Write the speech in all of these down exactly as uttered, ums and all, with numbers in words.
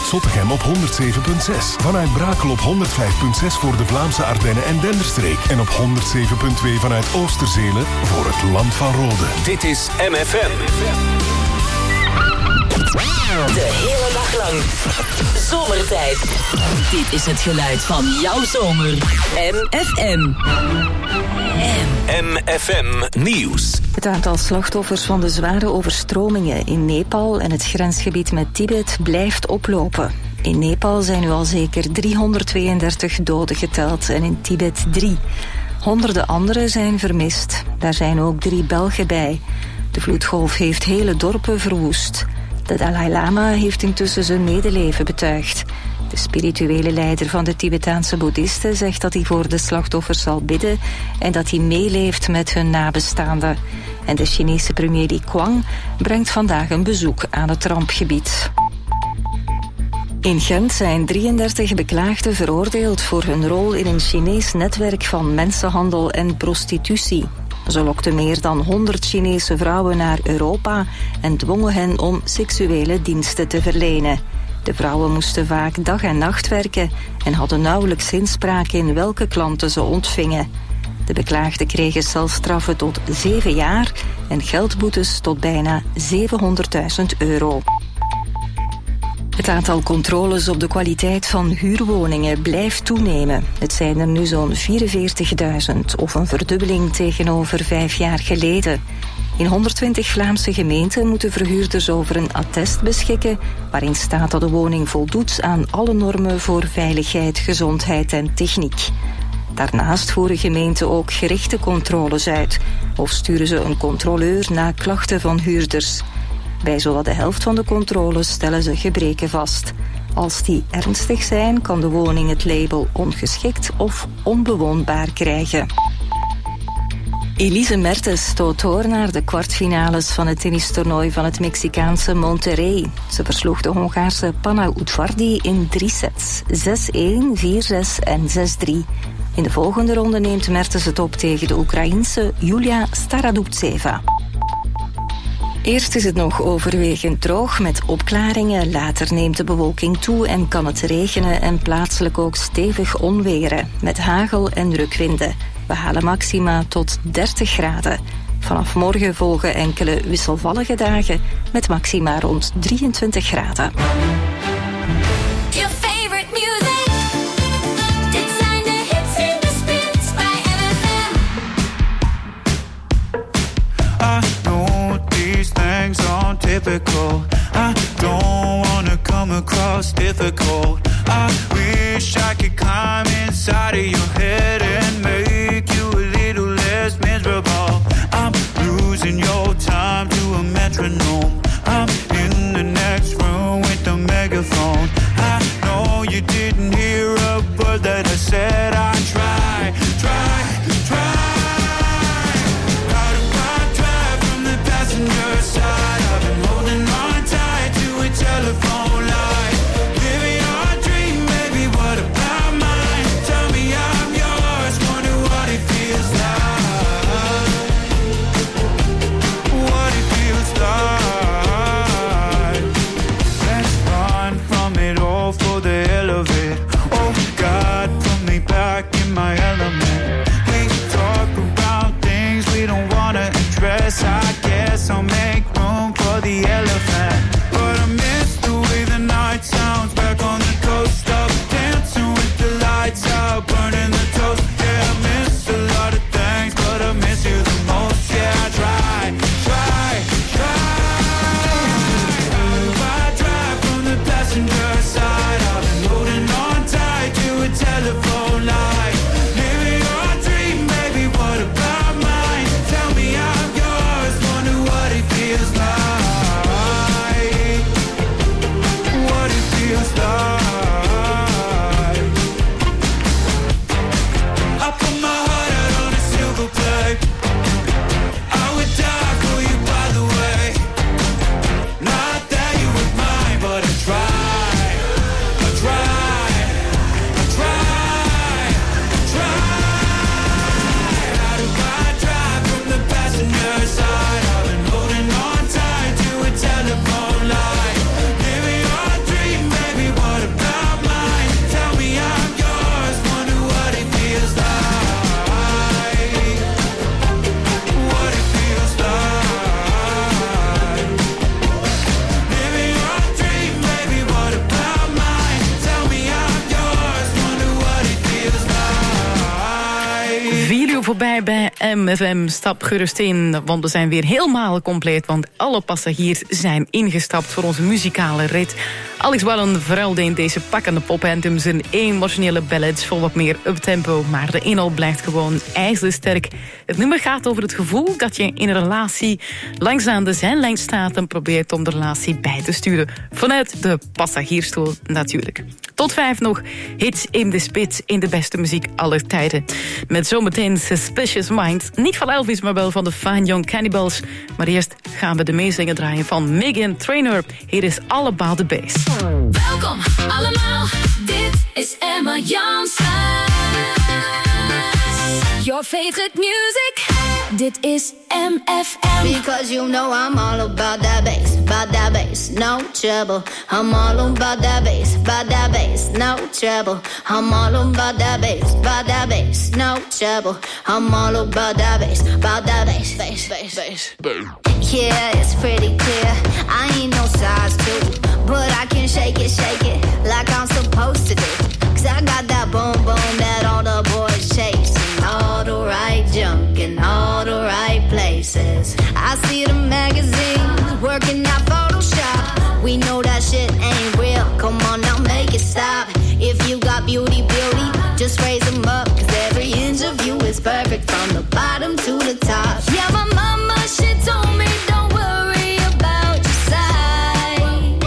Zottegem op honderd zeven komma zes. Vanuit Brakel op honderd vijf komma zes voor de Vlaamse Ardennen en Denderstreek. En op honderd zeven komma twee vanuit Oosterzelen voor het Land van Rode. Dit is M F M. De hele dag lang. Zomertijd. Dit is het geluid van jouw zomer. M F M. M F M Nieuws. Het aantal slachtoffers van de zware overstromingen in Nepal en het grensgebied met Tibet blijft oplopen. In Nepal zijn nu al zeker driehonderdtweeëndertig doden geteld en in Tibet drie. Honderden anderen zijn vermist. Daar zijn ook drie Belgen bij. De vloedgolf heeft hele dorpen verwoest. De Dalai Lama heeft intussen zijn medeleven betuigd. De spirituele leider van de Tibetaanse boeddhisten zegt dat hij voor de slachtoffers zal bidden en dat hij meeleeft met hun nabestaanden. En de Chinese premier Li Qiang brengt vandaag een bezoek aan het rampgebied. In Gent zijn drieëndertig beklaagden veroordeeld voor hun rol in een Chinees netwerk van mensenhandel en prostitutie. Ze lokten meer dan honderd Chinese vrouwen naar Europa en dwongen hen om seksuele diensten te verlenen. De vrouwen moesten vaak dag en nacht werken en hadden nauwelijks inspraak in welke klanten ze ontvingen. De beklaagden kregen celstraffen tot zeven jaar en geldboetes tot bijna zevenhonderdduizend euro. Het aantal controles op de kwaliteit van huurwoningen blijft toenemen. Het zijn er nu zo'n vierenveertigduizend, of een verdubbeling tegenover vijf jaar geleden. In honderdtwintig Vlaamse gemeenten moeten verhuurders over een attest beschikken waarin staat dat de woning voldoet aan alle normen voor veiligheid, gezondheid en techniek. Daarnaast voeren gemeenten ook gerichte controles uit of sturen ze een controleur na klachten van huurders. Bij zowat de helft van de controles stellen ze gebreken vast. Als die ernstig zijn, kan de woning het label ongeschikt of onbewoonbaar krijgen. Elise Mertens stoot door naar de kwartfinales van het tennistoernooi van het Mexicaanse Monterrey. Ze versloeg de Hongaarse Panna Udvardi in drie sets. zes-één, vier-zes en zes-drie. In de volgende ronde neemt Mertens het op tegen de Oekraïense Julia Staradubtseva. Eerst is het nog overwegend droog met opklaringen. Later neemt de bewolking toe en kan het regenen en plaatselijk ook stevig onweren. Met hagel en rukwinden. We halen maxima tot dertig graden. Vanaf morgen volgen enkele wisselvallige dagen met maxima rond drieëntwintig graden. Typical. I don't wanna come across difficult. I wish I could climb inside of your head and make you a little less miserable. I'm losing your time to a metronome. I'm in the next room with the megaphone. I know you didn't hear a word that I said. I try, try, try. How do I drive from the passenger side? Telephone line, living your dream, baby. What about mine? Tell me I'm yours. Wonder what it feels like. What it feels like. voorbij bij M F M. Stap gerust in, want we zijn weer helemaal compleet. Want alle passagiers zijn ingestapt voor onze muzikale rit. Alex Wallen verhuilde in deze pakkende pop-anthems en emotionele ballads vol wat meer uptempo. Maar de inhoud blijft gewoon ijzersterk. Het nummer gaat over het gevoel dat je in een relatie langs aan de zijlijn staat en probeert om de relatie bij te sturen. Vanuit de passagiersstoel natuurlijk. Tot vijf nog hits in de spits in de beste muziek aller tijden. Met zometeen Suspicious Minds. Niet van Elvis, maar wel van de Fine Young Cannibals. Maar eerst gaan we de meezingen draaien van Meghan Trainor. Hier is All About The Bass. Welkom allemaal, dit is Emma Janssen. Your favorite music, dit is M F M. Because you know I'm all about that bass, about that bass, no trouble. I'm all about that bass, about that bass, no trouble. I'm all about that bass, about that bass, no trouble. I'm all about that bass, about that bass, bass, bass, bass. Yeah, it's pretty clear, I ain't no size two, but I can shake it, shake it, like I'm supposed to do. Cause I got that boom boom that all the boys chase. All the right junk in all the right places. I see the magazines working out Photoshop. We know that shit ain't real. Come on now, make it stop. If you got beauty, beauty, just raise them up. Cause every inch of you is perfect from the bottom to the top. Yeah, my mama, she told me don't worry about your size.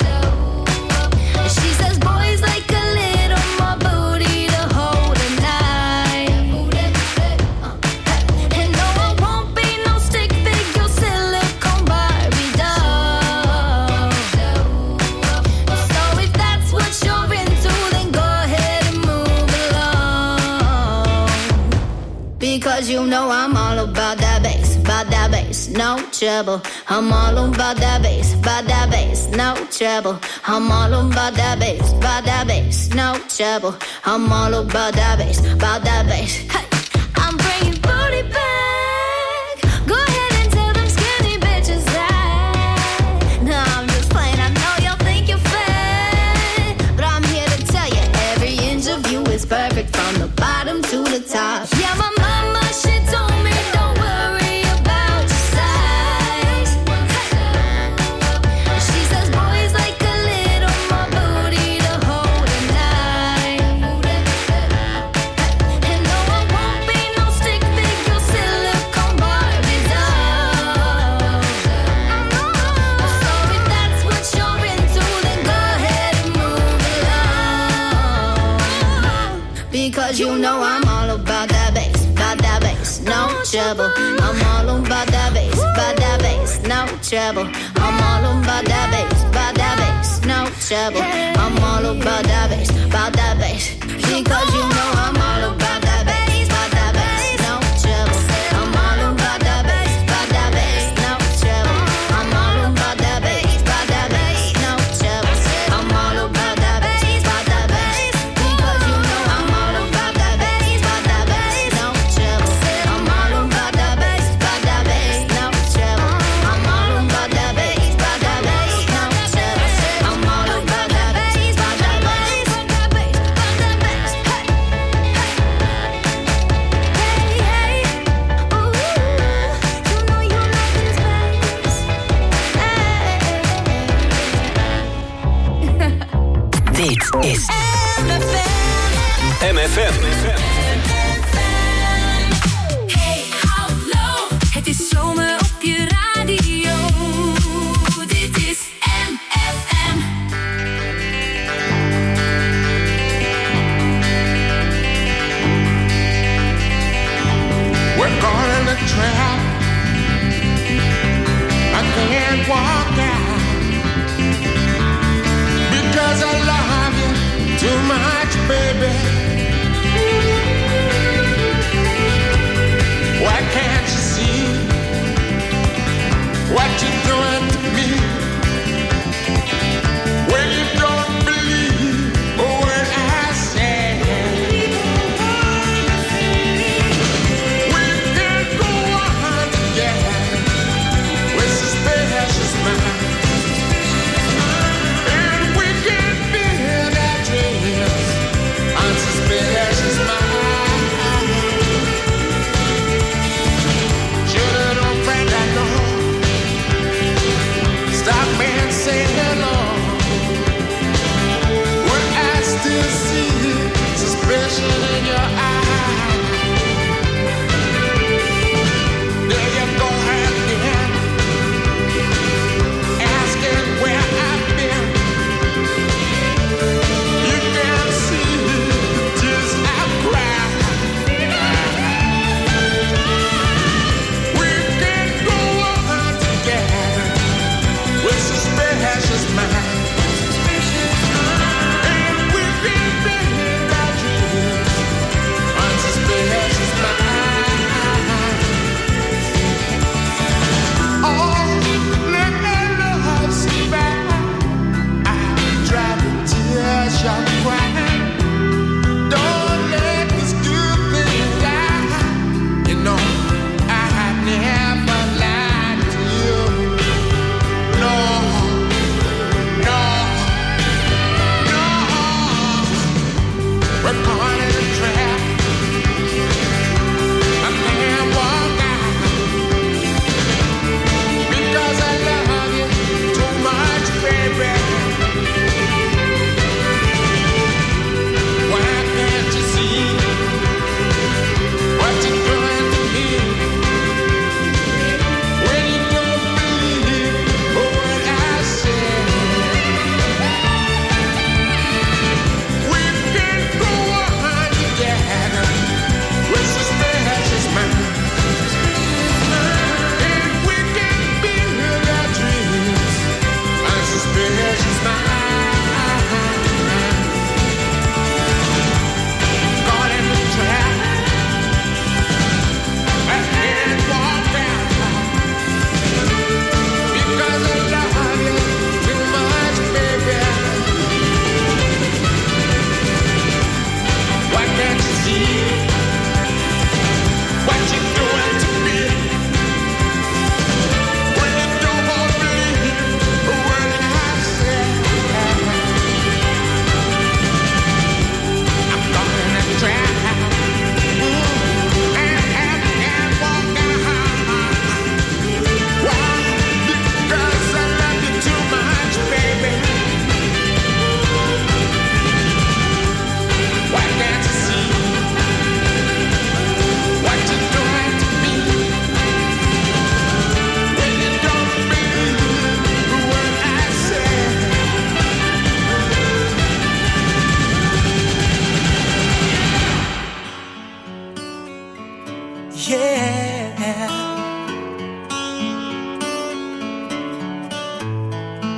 She says boys like a little more booty to hold a knife. And no, I won't be no stick figure silicone Barbie doll. So if that's what you're into, then go ahead and move along. Because you know I'm all about that bass, about that bass, no trouble. I'm all about that bass, about that bass, no trouble. I'm all about that bass, about that bass, no trouble. I'm all about that bass, about that bass. Hey, I'm bringing booty back. Go ahead and tell them skinny bitches that. No, I'm just playing. I know y'all think you're fat, but I'm here to tell you every inch of you is perfect from the bottom to the top. Yeah, my mama, she told me don't worry about your size. She says boys like a little more booty to hold a knife. And no, I won't be no stick figure silicone Barbie doll. So if that's what you're into, then go ahead and move along. Because you know I'm all about that bass, about that bass, no trouble. I'm all about that bass, about that bass, no trouble. I'm all about that bass, about that bass, no trouble. I'm all about that bass, about that bass. Because you know I'm all about that bass, about that bass, no trouble. I'm all about that bass, about that bass, no trouble. I'm all about that bass, about that bass, no trouble. I'm all about that bass, about that bass. Because you know I'm all about that bass, about that bass, no trouble. I'm all about that bass, about that bass, no trouble. I'm all about that bass, about that bass, no trouble. I'm all about that bass, about that bass, about that bass, about that bass. Dit is M F M. Hey, hallo, het is zomer op je radio. Dit is M F M. We're going in the trap. I can't walk out because I love you too much, baby.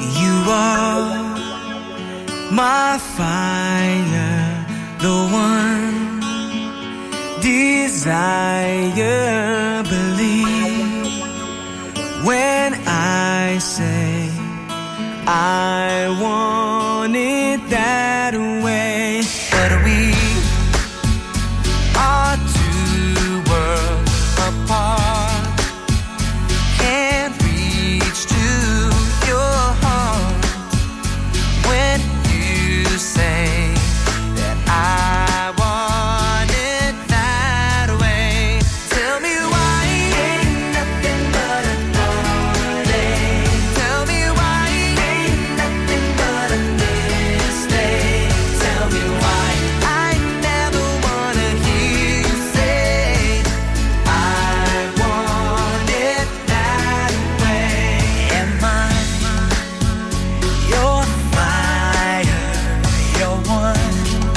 You are my fire, the one desire. Believe when I say I want it that way. But we are two worlds apart, can't reach to your heart when you say that I want it that way. Tell me why ain't nothing but a heartache. Tell me why ain't nothing but a mistake. Tell me why I never wanna hear you say I want it that way. Am I your fire, your one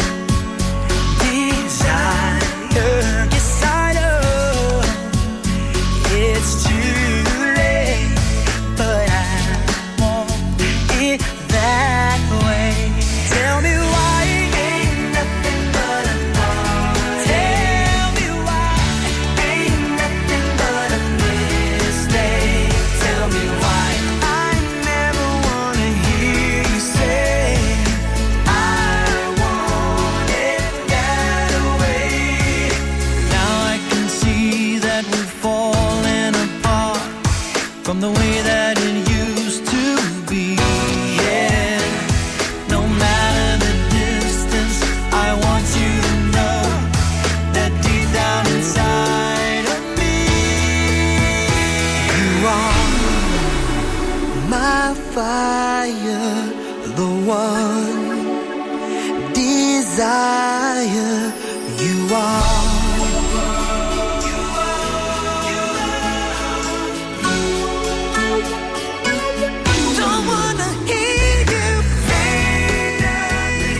desire? Yes, I know it's too late, but I want it that way. Tell me why ain't nothing but a heart. Tell me why ain't nothing but a mistake. Tell me why I never wanna hear you say I want it that way. Now I can see that we're falling apart from the way that it used to be. Yeah, no matter the distance, I want you to know that deep down inside of me, you are my fire, the one desire. You are. Don't wanna hear you say nothing.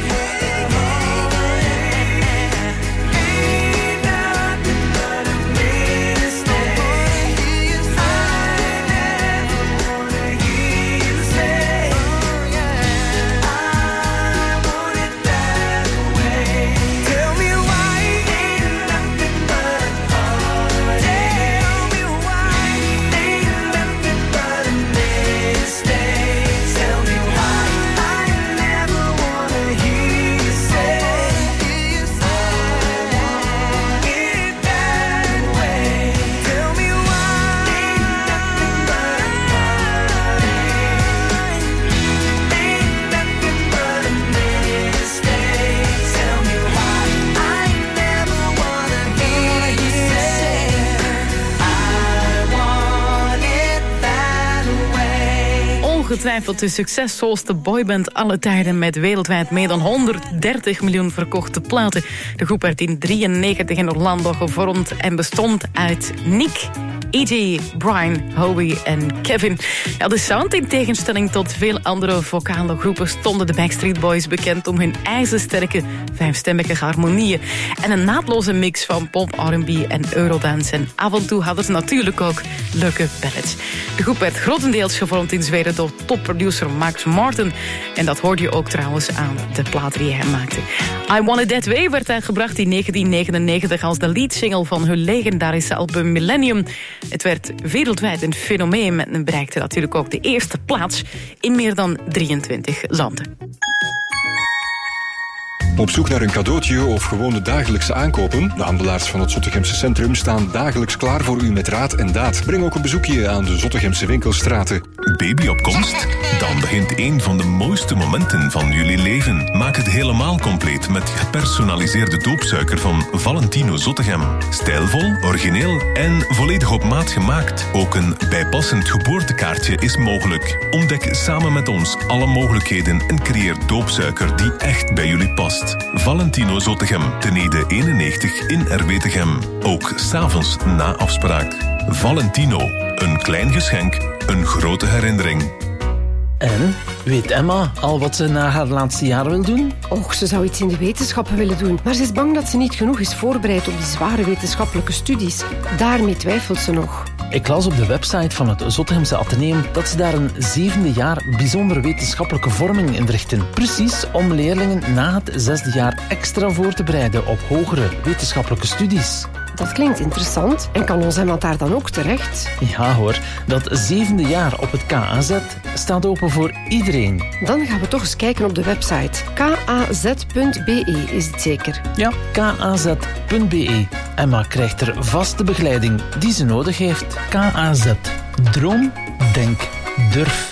Ain't nothing but a mistake. I never wanna hear you say I want it that way. Tell me why ain't nothing but a heart. Tell me why ain't nothing but a mistake. Tell me why I never wanna hear you say I want it that way. Tell me why ain't nothing but a heartache. Ain't nothing but a mistake. Tell me why I never wanna hear you say I want it that way. Ongetwijfeld de succesvolste boyband alle tijden met wereldwijd meer dan honderddertig miljoen verkochte platen. De groep werd in drieënnegentig in Orlando gevormd en bestond uit Nick, E J, Brian, Howie en Kevin. Ja, de sound, in tegenstelling tot veel andere vocale groepen, stonden de Backstreet Boys bekend om hun ijzersterke vijfstemmige harmonieën en een naadloze mix van pop, R en B en eurodance. En af en toe hadden ze natuurlijk ook leuke ballads. De groep werd grotendeels gevormd in Zweden door topproducer Max Martin. En dat hoorde je ook trouwens aan de plaat die hij maakte. I Want It That Way werd uitgebracht in negentien negenennegentig als de leadsingle van hun legendarische album Millennium. Het werd wereldwijd een fenomeen en bereikte natuurlijk ook de eerste plaats in meer dan drieëntwintig landen. Op zoek naar een cadeautje of gewoon de dagelijkse aankopen? De handelaars van het Zottegemse Centrum staan dagelijks klaar voor u met raad en daad. Breng ook een bezoekje aan de Zottegemse winkelstraten. Baby op komst? Dan begint een van de mooiste momenten van jullie leven. Maak het helemaal compleet met gepersonaliseerde doopsuiker van Valentino Zottegem. Stijlvol, origineel en volledig op maat gemaakt. Ook een bijpassend geboortekaartje is mogelijk. Ontdek samen met ons alle mogelijkheden en creëer doopsuiker die echt bij jullie past. Valentino Zottegem, Tenede eenennegentig in Erwetegem. Ook 's avonds na afspraak. Valentino, een klein geschenk, een grote herinnering. En, weet Emma al wat ze na haar laatste jaar wil doen? Och, ze zou iets in de wetenschappen willen doen. Maar ze is bang dat ze niet genoeg is voorbereid op die zware wetenschappelijke studies. Daarmee twijfelt ze nog. Ik las op de website van het Zottegemse Atheneum dat ze daar een zevende jaar bijzondere wetenschappelijke vorming inrichten. Precies om leerlingen na het zesde jaar extra voor te bereiden op hogere wetenschappelijke studies. Dat klinkt interessant. En kan ons iemand daar dan ook terecht? Ja hoor, dat zevende jaar op het K A Z staat open voor iedereen. Dan gaan we toch eens kijken op de website. k a z punt b e is het zeker? Ja, k a z punt b e. Emma krijgt er vaste begeleiding die ze nodig heeft. K A Z. Droom, denk, durf.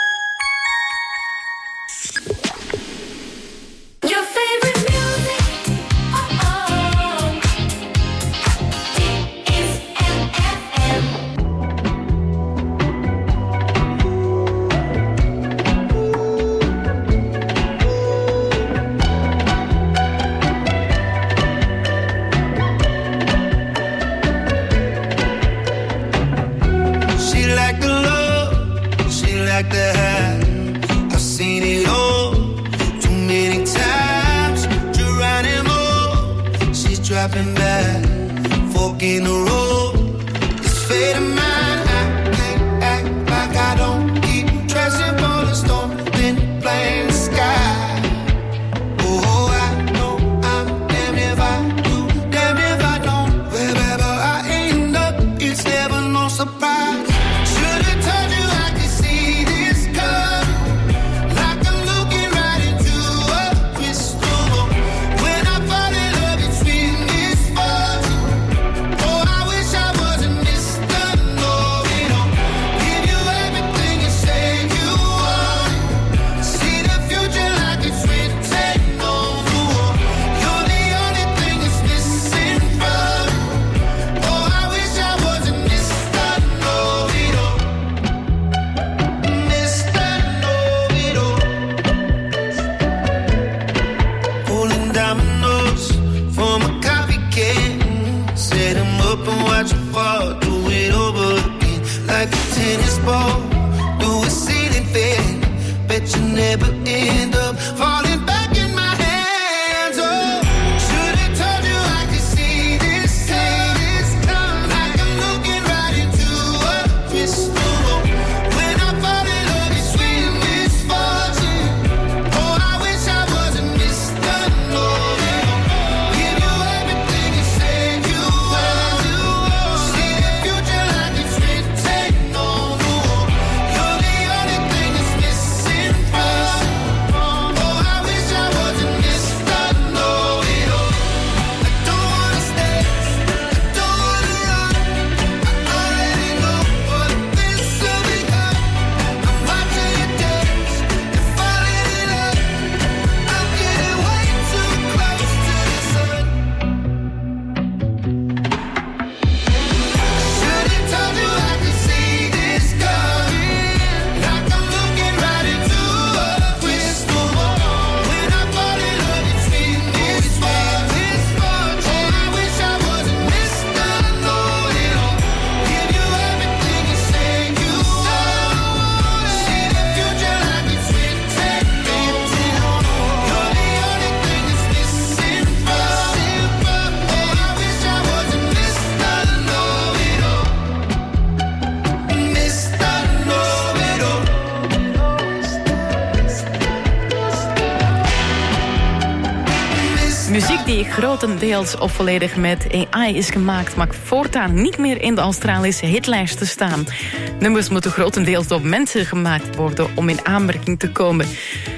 Muziek die grotendeels of volledig met A I is gemaakt, mag voortaan niet meer in de Australische hitlijsten staan. Nummers moeten grotendeels door mensen gemaakt worden om in aanmerking te komen.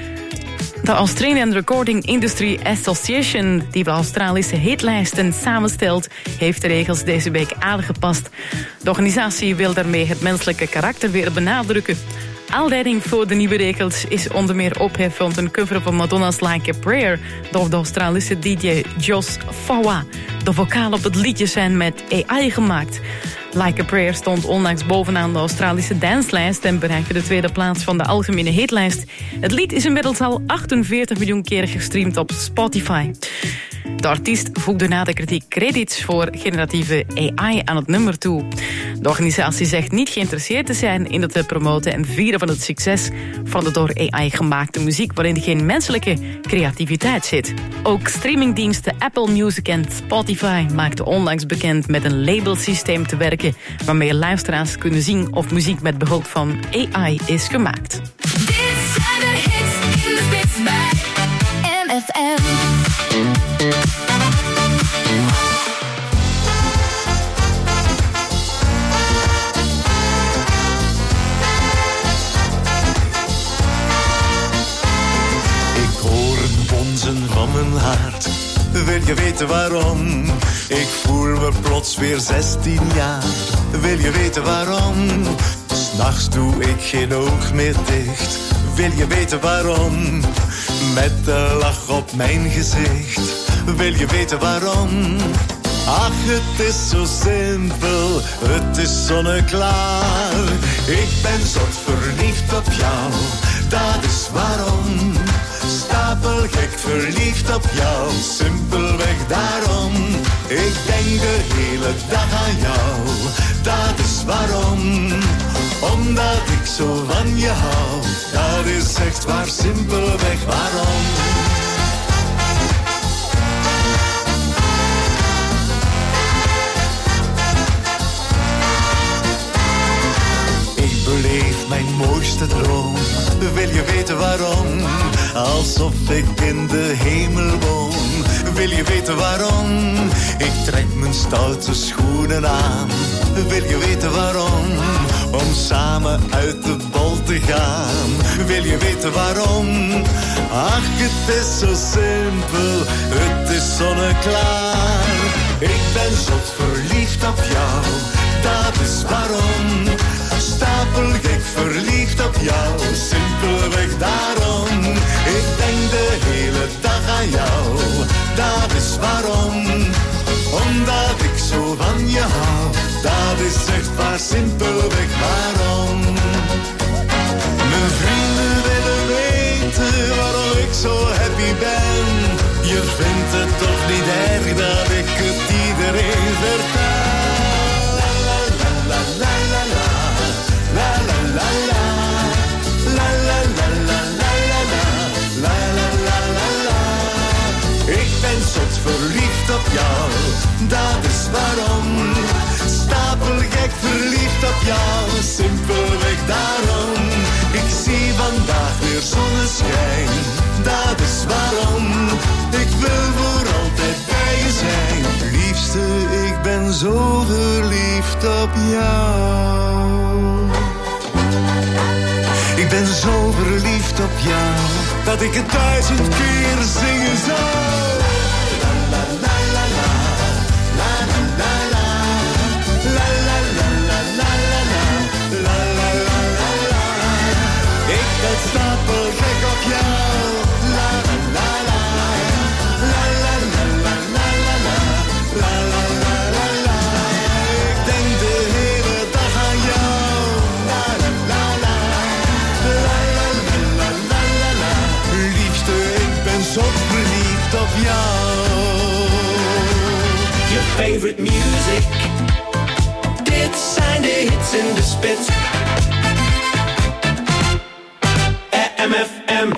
De Australian Recording Industry Association, die de Australische hitlijsten samenstelt, heeft de regels deze week aangepast. De organisatie wil daarmee het menselijke karakter weer benadrukken. Aanleiding voor de nieuwe regels is onder meer ophef rond een cover van Madonna's Like a Prayer door de Australische D J Joss Fawa. De vocalen op het liedje zijn met A I gemaakt. Like a Prayer stond onlangs bovenaan de Australische danslijst en bereikte de tweede plaats van de algemene hitlijst. Het lied is inmiddels al achtenveertig miljoen keer gestreamd op Spotify. De artiest voegde na de kritiek credits voor generatieve A I aan het nummer toe. De organisatie zegt niet geïnteresseerd te zijn in het promoten en vieren van het succes van de door A I gemaakte muziek waarin geen menselijke creativiteit zit. Ook streamingdiensten Apple Music en Spotify maakten onlangs bekend met een labelsysteem te werken waarmee luisteraars kunnen zien of muziek met behulp van A I is gemaakt. Dit zijn de hits in de spits bij M F M. Van mijn hart, wil je weten waarom? Ik voel me plots weer zestien jaar. Wil je weten waarom? 'S Nachts doe ik geen oog meer dicht. Wil je weten waarom? Met de lach op mijn gezicht. Wil je weten waarom? Ach, het is zo simpel, het is zonneklaar. Ik ben zot verliefd op jou, dat is waarom. Stapelgek verliefd op jou, simpelweg daarom. Ik denk de hele dag aan jou, dat is waarom. Omdat ik zo van je hou, dat is echt waar, simpelweg waarom. Ik beleef mijn mooiste droom, wil je weten waarom? Alsof ik in de hemel woon. Wil je weten waarom? Ik trek mijn stoute schoenen aan. Wil je weten waarom? Om samen uit de bol te gaan. Wil je weten waarom? Ach, het is zo simpel, het is zonneklaar. Ik ben zot verliefd op jou, dat is waarom. Stapelgek verliefd op jou, simpelweg daarom. Ik denk de hele dag aan jou, dat is waarom. Omdat ik zo van je hou, dat is echt waar, simpelweg waarom. Mijn vrienden willen weten waarom ik zo happy ben. Je vindt het toch niet erg dat ik het iedereen vertel. La la la la la la la. La la la la, la la la la la la la, la la la la. Ik ben zot verliefd op jou, dat is waarom. Stapelgek verliefd op jou, simpelweg daarom. Ik zie vandaag weer zonneschijn, dat is waarom. Ik wil voor altijd bij je zijn. Liefste, ik ben zo verliefd op jou. Ik ben zo verliefd op jou, dat ik het duizend keer zingen zou. La la la la la, la la la la, la la la la la la, la la la la la. Ik ben stapelgek op jou, la la la la, la la la la la la, la la la la la. Ik denk de hele dag aan jou, la la la la. Liefste, ik ben zo verliefd op jou. Your favorite music. Dit zijn de hits in de spits. M F M.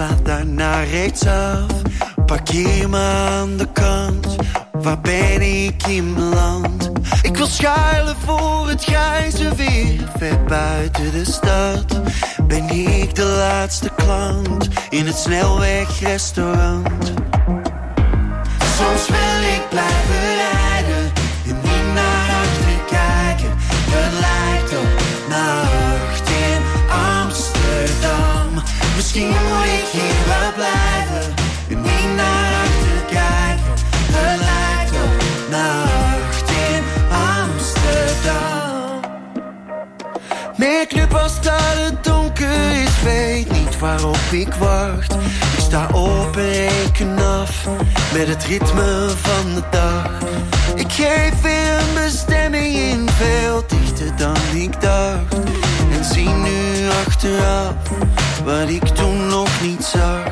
sla daarna rechtsaf. Parkeer me aan de kant, waar ben ik in beland? Ik wil schuilen voor het grijze weer, ver buiten de stad. Ben ik de laatste klant in het snelwegrestaurant? Soms wil ik blijven rijden en niet naar achter kijken. Het lijkt op nacht in Amsterdam. Misschien moet ik hier wel blijven en niet naar achter kijken. Het lijkt op nacht in Amsterdam. Meer club als dat het donker is, weet niet waarop ik wacht. Ik sta op en reken af met het ritme van de dag. Ik geef weer een bestemming in, veel dichter dan ik dacht. En zie nu achteraf wat ik toen nog niet zag.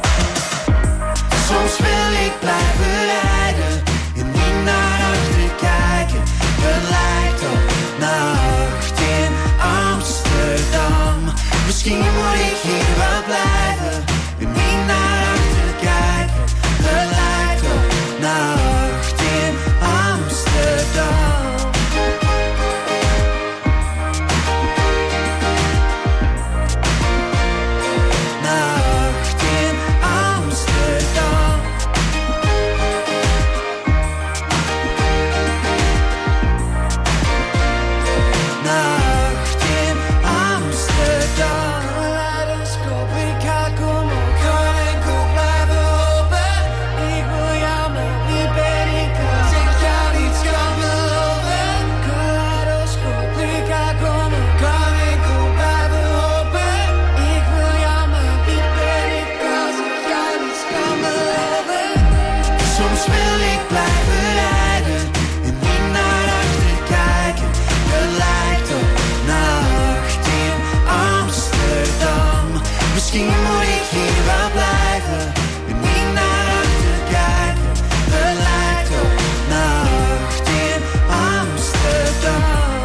Soms wil ik blijven rijden en niet naar achter kijken. Het lijkt op nacht in Amsterdam. Misschien moet ik hier wel blijven en niet naar achter kijken. Het lijkt op nacht in Amsterdam. Nacht in Amsterdam. Nacht in Amsterdam. Kaleidoscoop, ik ga kom op, kan enkel blijven hopen. Ik wil jou, maar wie ben ik als ik jou niet kan beloven? Kaleidoscoop, ik ga kom op, kan enkel blijven hopen. Ik wil jou, maar wie ben ik als ik jou niet kan beloven? Soms wil ik blijven rijden en niet naar achter kijken. Het lijkt op nacht in Amsterdam. Misschien moet ik hier wel blijven en niet naar achter kijken. Het lijkt op nacht in Amsterdam.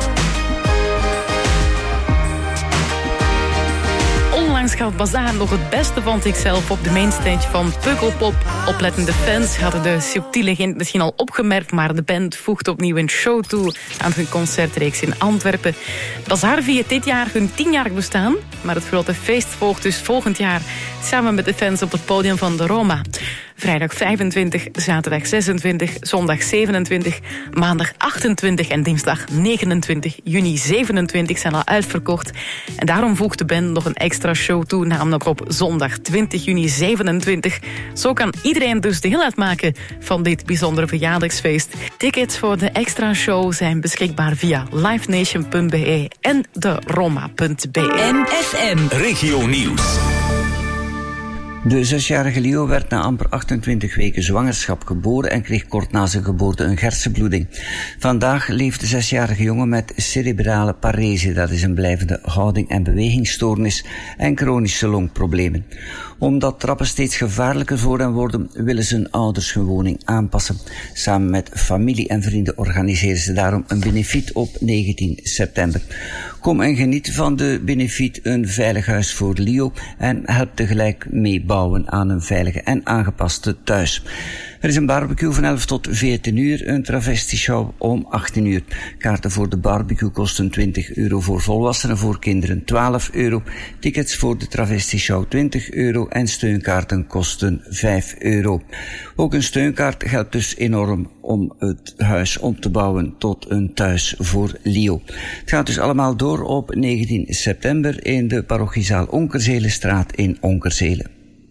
Onlangs gaf Bazaar nog het beste van zichzelf op de mainstage van Pukkelpop. Oplettende fans hadden de subtiele hint misschien al opgemerkt, maar de band voegt opnieuw een show toe aan hun concertreeks in Antwerpen. Bazaar viert dit jaar hun tienjarig bestaan, maar het grote feest volgt dus volgend jaar samen met de fans op het podium van de Roma. Vrijdag vijfentwintig, zaterdag zesentwintig, zondag zevenentwintig, maandag achtentwintig en dinsdag negenentwintig juni zevenentwintig zijn al uitverkocht. En daarom voegt de band nog een extra show toe, namelijk op zondag twintig juni zevenentwintig. Zo kan iedereen dus deel uitmaken van dit bijzondere verjaardagsfeest. Tickets voor de extra show zijn beschikbaar via livenation punt b e en de roma punt b e. M F M Regio Nieuws. De zesjarige Leo werd na amper achtentwintig weken zwangerschap geboren en kreeg kort na zijn geboorte een hersenbloeding. Vandaag leeft de zesjarige jongen met cerebrale parese, dat is een blijvende houding- en bewegingsstoornis en chronische longproblemen. Omdat trappen steeds gevaarlijker voor hen worden, willen zijn ouders hun woning aanpassen. Samen met familie en vrienden organiseren ze daarom een benefiet op negentien september. Kom en geniet van de benefiet Een Veilig Huis voor Leo en help tegelijk meebouwen aan een veilige en aangepaste thuis. Er is een barbecue van elf tot veertien uur, een travestishow om achttien uur. Kaarten voor de barbecue kosten twintig euro voor volwassenen, voor kinderen twaalf euro. Tickets voor de travestishow twintig euro en steunkaarten kosten vijf euro. Ook een steunkaart helpt dus enorm om het huis om te bouwen tot een thuis voor Leo. Het gaat dus allemaal door op negentien september in de parochiezaal Onkerzelenstraat in Onkerzelen.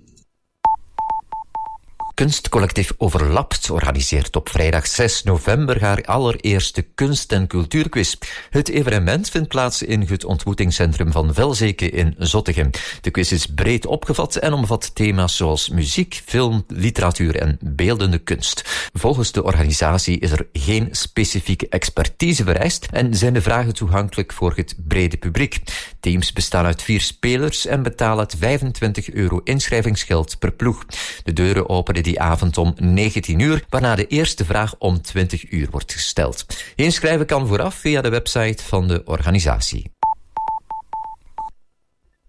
Kunstcollectief Overlapt organiseert op vrijdag zes november haar allereerste kunst- en cultuurquiz. Het evenement vindt plaats in het ontmoetingscentrum van Velzeke in Zottegem. De quiz is breed opgevat en omvat thema's zoals muziek, film, literatuur en beeldende kunst. Volgens de organisatie is er geen specifieke expertise vereist en zijn de vragen toegankelijk voor het brede publiek. Teams bestaan uit vier spelers en betalen vijfentwintig euro inschrijvingsgeld per ploeg. De deuren openen die avond om negentien uur, waarna de eerste vraag om twintig uur wordt gesteld. Inschrijven kan vooraf via de website van de organisatie.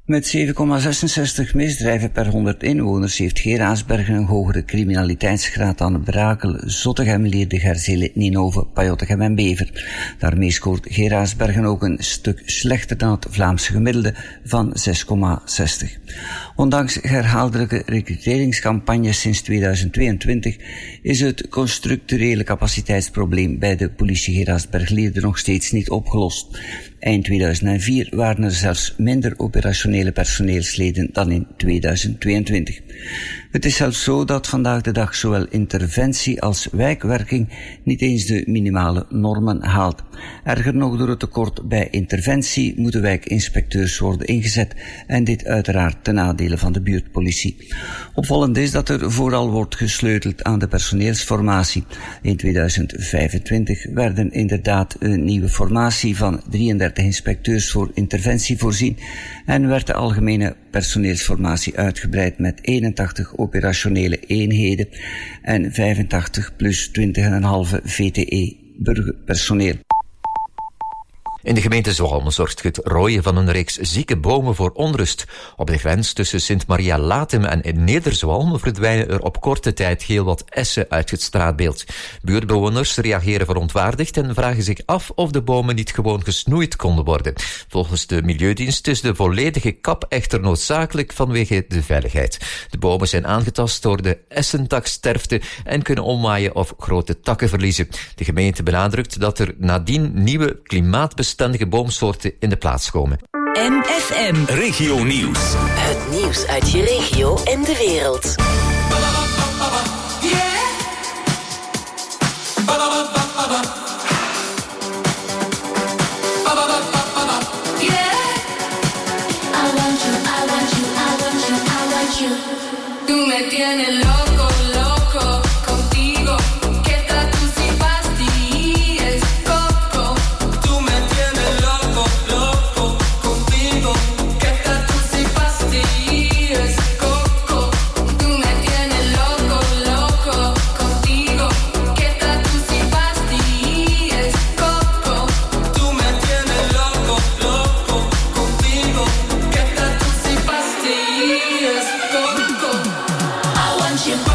Met zeven komma zesenzestig misdrijven per honderd inwoners heeft Geraardsbergen een hogere criminaliteitsgraad dan Brakel, Zottegem, Lierde, Gerzele, Ninove, Pajottegem en Bever. Daarmee scoort Geraardsbergen ook een stuk slechter dan het Vlaamse gemiddelde van zes komma zestig. Ondanks herhaaldelijke recruteringscampagnes sinds tweeduizend tweeëntwintig is het structurele capaciteitsprobleem bij de politie Geraardsberg-Lierde nog steeds niet opgelost. Eind tweeduizend vier waren er zelfs minder operationele personeelsleden dan in tweeduizend tweeëntwintig. Het is zelfs zo dat vandaag de dag zowel interventie als wijkwerking niet eens de minimale normen haalt. Erger nog, door het tekort bij interventie moeten wijkinspecteurs worden ingezet en dit uiteraard ten nadele van de buurtpolitie. Opvallend is dat er vooral wordt gesleuteld aan de personeelsformatie. In tweeduizend vijfentwintig werden inderdaad een nieuwe formatie van drieëndertig inspecteurs voor interventie voorzien en werd de algemene personeelsformatie uitgebreid met eenentachtig operationele eenheden en vijfentachtig plus twintig komma vijf V T E burgerpersoneel. In de gemeente Zwalm zorgt het rooien van een reeks zieke bomen voor onrust. Op de grens tussen Sint-Maria-Latem en Neder-Zwalm verdwijnen er op korte tijd heel wat essen uit het straatbeeld. Buurtbewoners reageren verontwaardigd en vragen zich af of de bomen niet gewoon gesnoeid konden worden. Volgens de Milieudienst is de volledige kap echter noodzakelijk vanwege de veiligheid. De bomen zijn aangetast door de essentaksterfte en kunnen omwaaien of grote takken verliezen. De gemeente benadrukt dat er nadien nieuwe klimaatbestendige boomsoorten in de plaats komen. M F M Regio Nieuws. Het nieuws uit je regio en de wereld. Tú me tienes loco, loco contigo. Que tatu si pastillas, coco. Tú me tienes loco, loco contigo. Que tatu si pastillas, coco. Tú me tienes loco, loco contigo. Que tatu si pastillas, coco. Tú me tienes loco, loco contigo. Que tatu si pastillas, coco. I want you.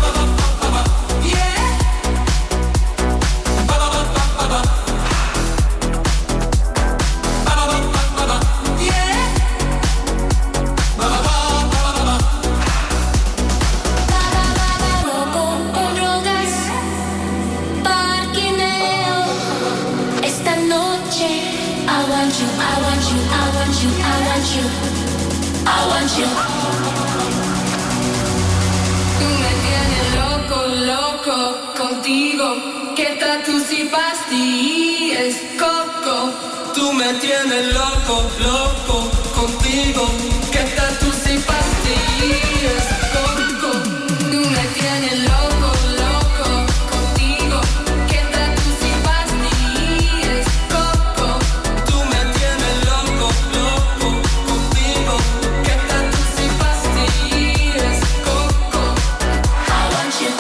Tú me tienes loco, loco contigo. Que tatu si pastillas, coco. Tú me tienes loco, loco contigo. Que tatu si pastillas, coco. Tú me tienes loco, loco contigo. Que tatu si pastillas, coco. Tú me tienes loco, loco contigo. Que tatu si pastillas, coco. I want you.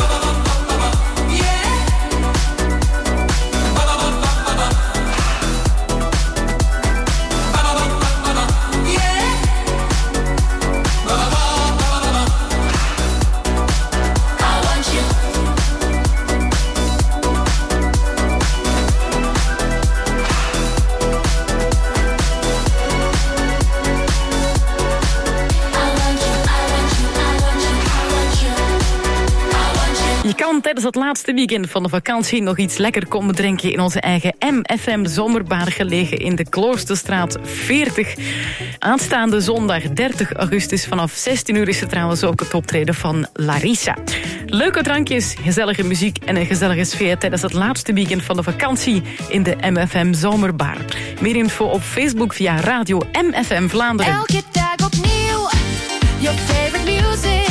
Je kan tijdens het laatste weekend van de vakantie nog iets lekker komen drinken in onze eigen M F M Zomerbar, gelegen in de Kloosterstraat veertig. Aanstaande zondag dertig augustus vanaf zestien uur is er trouwens ook het optreden van Larissa. Leuke drankjes, gezellige muziek en een gezellige sfeer tijdens het laatste weekend van de vakantie in de M F M Zomerbar. Meer info op Facebook via Radio M F M Vlaanderen. Elke dag opnieuw, your favorite music.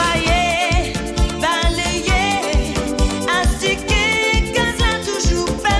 Balayer, astiquer, cause là toujours pas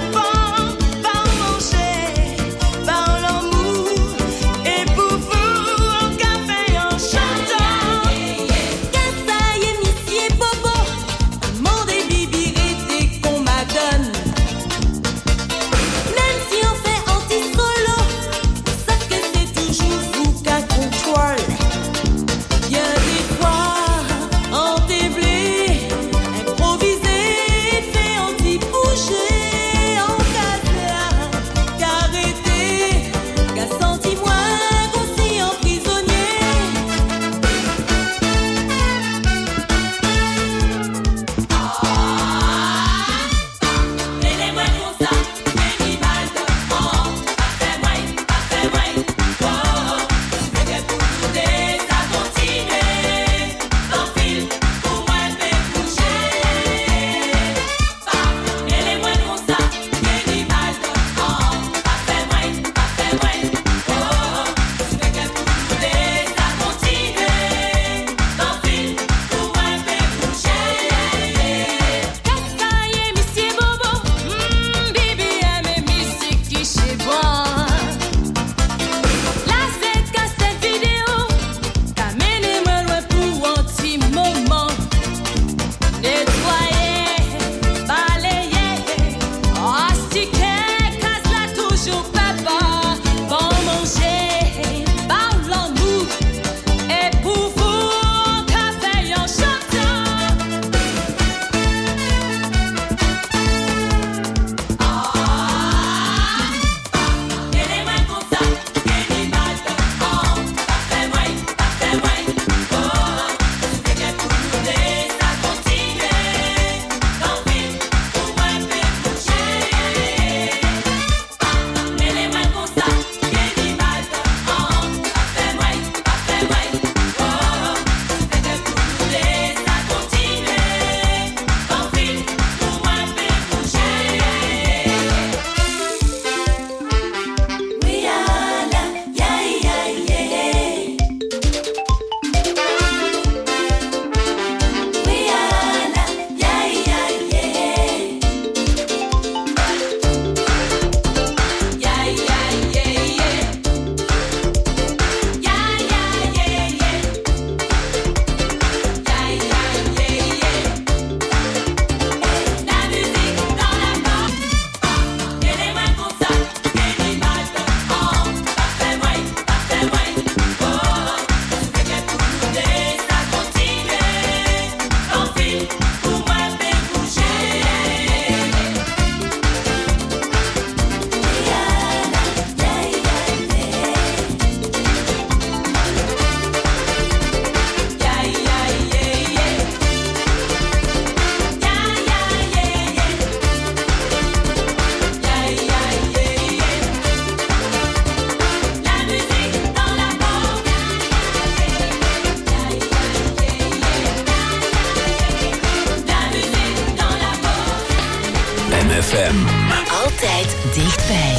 dichtbij.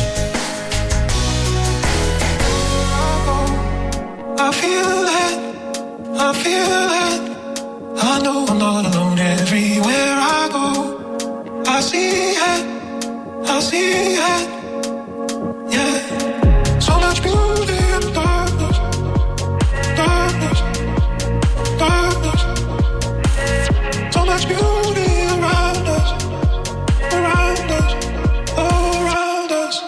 I feel it, I feel it. I know I'm not alone everywhere I go. I see it, I see it. Yeah, so much beauty in darkness, darkness, darkness. So much beauty around us, around us, around us.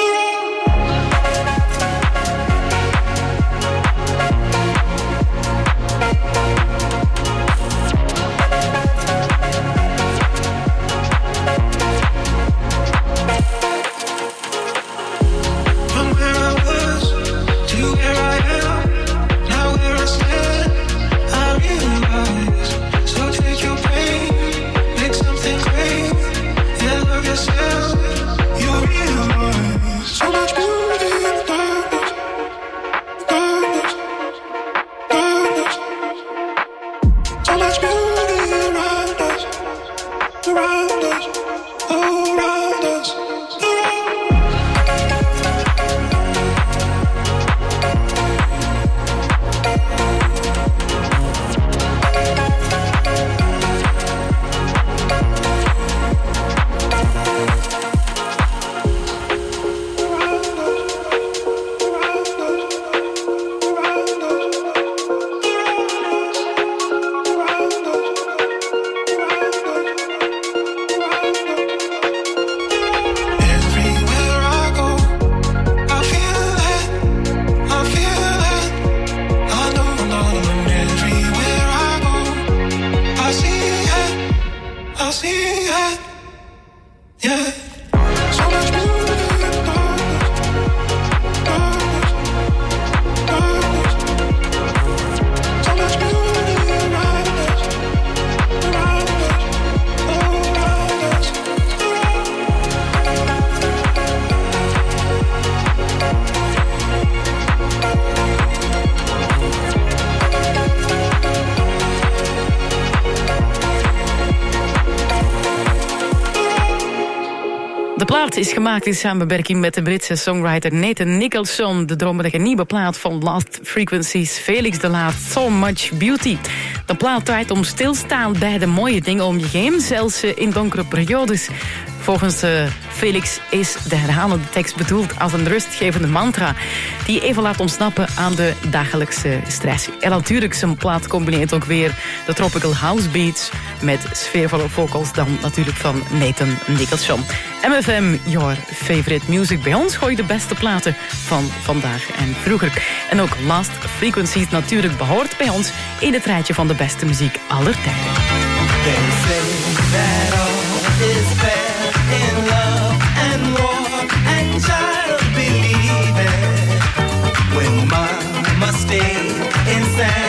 Is gemaakt in samenwerking met de Britse songwriter Nathan Nicholson. De dromerige nieuwe plaat van Lost Frequencies, Felix de Laat, So Much Beauty. De plaat draait om stilstaan bij de mooie dingen om je heen, zelfs in donkere periodes. Volgens uh, Felix is de herhalende tekst bedoeld als een rustgevende mantra die even laat ontsnappen aan de dagelijkse stress. En natuurlijk, zijn plaat combineert ook weer de tropical house beats met sfeervolle vocals dan natuurlijk van Nathan Nicholson. M F M, your favorite music. Bij ons gooi je de beste platen van vandaag en vroeger. En ook Lost Frequencies natuurlijk behoort bij ons in het rijtje van de beste muziek aller tijden. They say that all is fair in love and war and child believing. When mama stayed in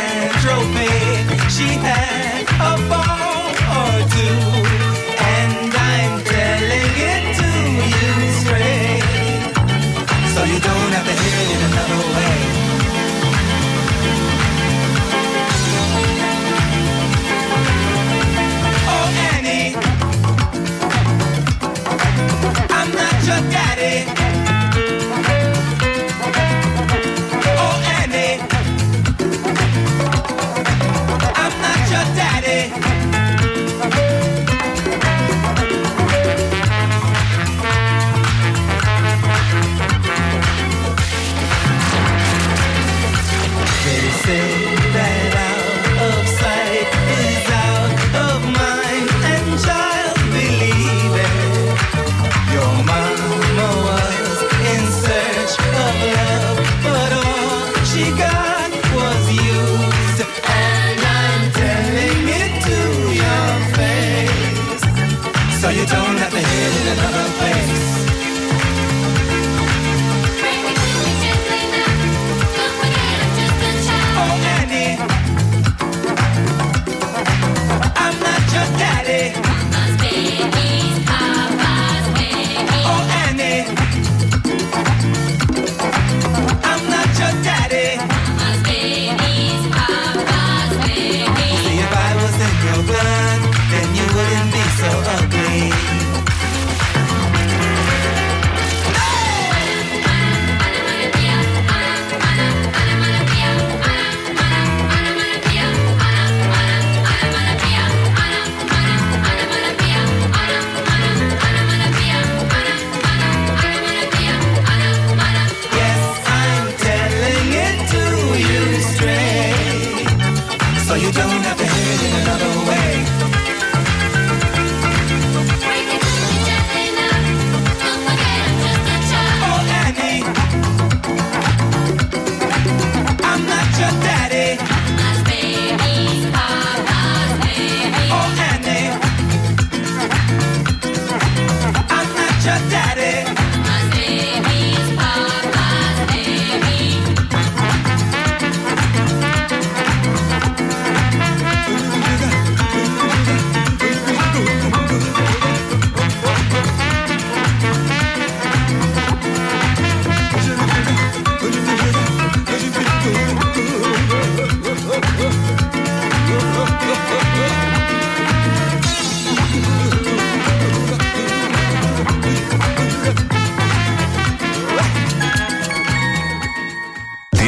Saint-Tropez, she had a ball or two. And I'm telling it to you straight, so you don't have to hear it in another way. Oh, Annie,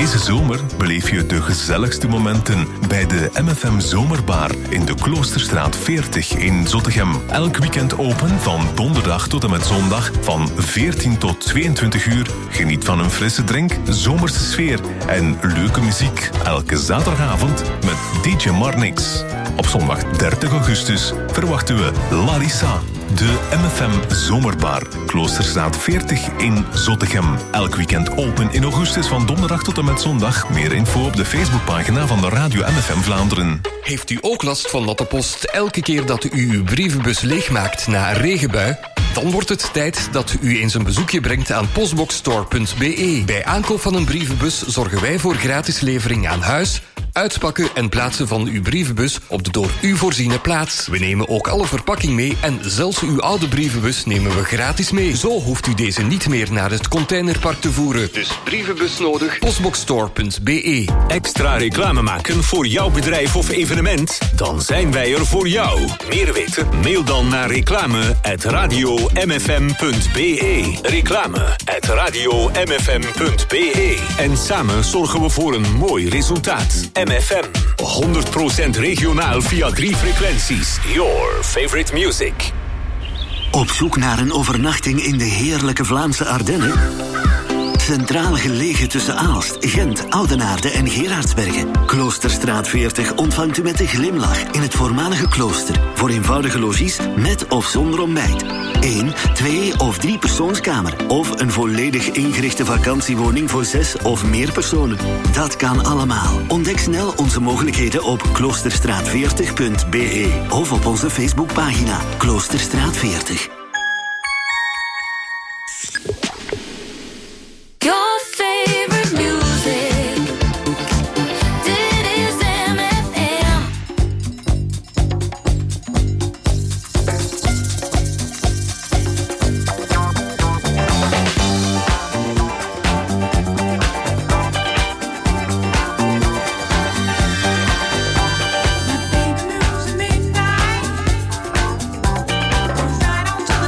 Deze zomer beleef je de gezelligste momenten bij de M F M Zomerbar in de Kloosterstraat veertig in Zottegem. Elk weekend open van donderdag tot en met zondag van veertien tot tweeëntwintig uur. Geniet van een frisse drink, zomerse sfeer en leuke muziek. Elke zaterdagavond met D J Marnix. Op zondag dertig augustus verwachten we Larissa. De M F M Zomerbar, Kloosterstraat veertig in Zottegem. Elk weekend open in augustus van donderdag tot en met zondag. Meer info op de Facebookpagina van de Radio M F M Vlaanderen. Heeft u ook last van dat de post elke keer dat u uw brievenbus leegmaakt na een regenbui? Dan wordt het tijd dat u eens een bezoekje brengt aan postboxstore punt b e. Bij aankoop van een brievenbus zorgen wij voor gratis levering aan huis, uitpakken en plaatsen van uw brievenbus op de door u voorziene plaats. We nemen ook alle verpakking mee en zelfs uw oude brievenbus nemen we gratis mee. Zo hoeft u deze niet meer naar het containerpark te voeren. Dus brievenbus nodig, postboxstore punt b e. Extra reclame maken voor jouw bedrijf of evenement? Dan zijn wij er voor jou. Meer weten? Mail dan naar reclame at radio m f m punt b e. Reclame at radio m f m punt b e. En samen zorgen we voor een mooi resultaat. M F M. honderd procent regionaal via drie frequenties. Your favorite music. Op zoek naar een overnachting in de heerlijke Vlaamse Ardennen? Centraal gelegen tussen Aalst, Gent, Oudenaarde en Gerardsbergen. Kloosterstraat veertig ontvangt u met een glimlach in het voormalige klooster. Voor eenvoudige logies met of zonder ontbijt. Eén, twee of drie persoonskamer. Of een volledig ingerichte vakantiewoning voor zes of meer personen. Dat kan allemaal. Ontdek snel onze mogelijkheden op kloosterstraat veertig punt b e of op onze Facebookpagina Kloosterstraat veertig. Your favorite music. Dit is M F M. My baby moves at midnight. Goes right on to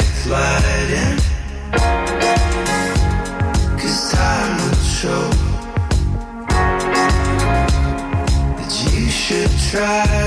next light in, 'cause time will show that you should try